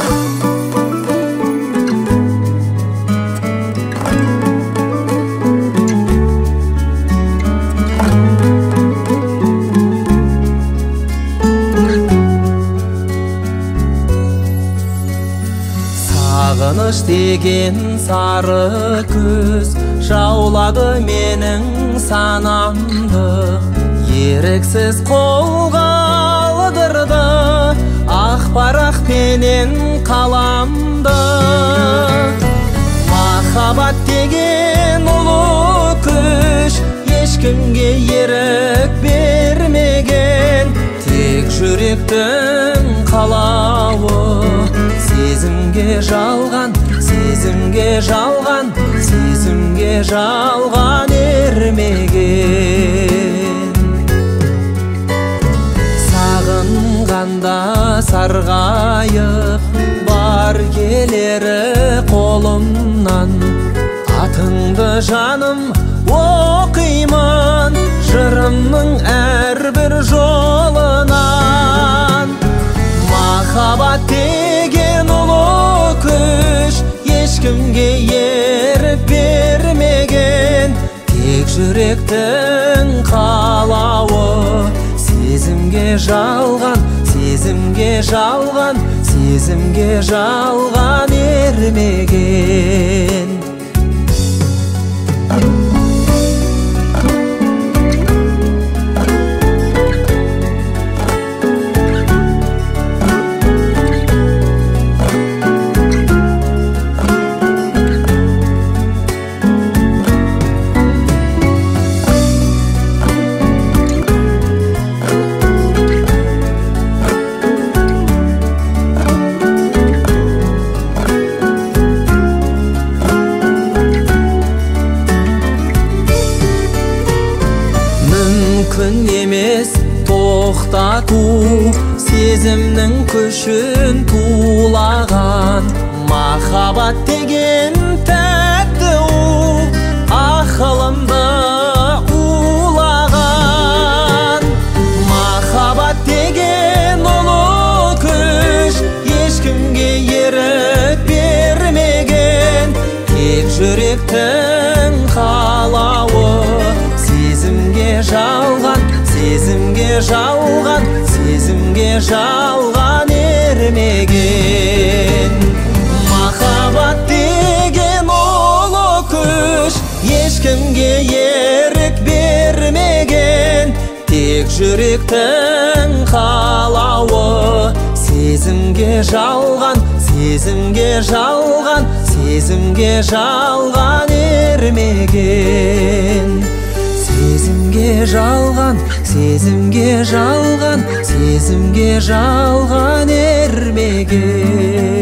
Сағыныш деген сары күз жаулады менің санамды, еріксіз қолға алдырды ақ парақпенен қаламды. Махаббат деген ұлы күш ешкімге ерік бермеген, тек жүректің қалауы. Сезімге жалған, сезімге жалған, сезімге жалған ермеген. Сағынғанда сарғайып бар келері қолымнан, атыңды жаным оқимын жырымның әрбір жолынан. Махаббат деген ұлы күш ешкімге ерік бермеген, тек жүректің қалауы. Сезімге жалған, сезімге жалған, сезімге жалған ермеген. Мүмкін емес тоқтату сезімнің күшін тулаған. Махаббат деген тәтті ақылымды улаған. Махаббат деген ұлы күш ешкімге ерік бермеген, тек жүректің қалауы. Сезімге жалған, сезімге жалған, сезімге жалған ермеген. Махаббат деген ұлы күш ешкімге ерік бермеген, тек жүректің қалауы. Сезімге жалған, сезімге жалған, сезімге жалған ермеген. Сезімге жалған, сезімге жалған, сезімге жалған ермеген.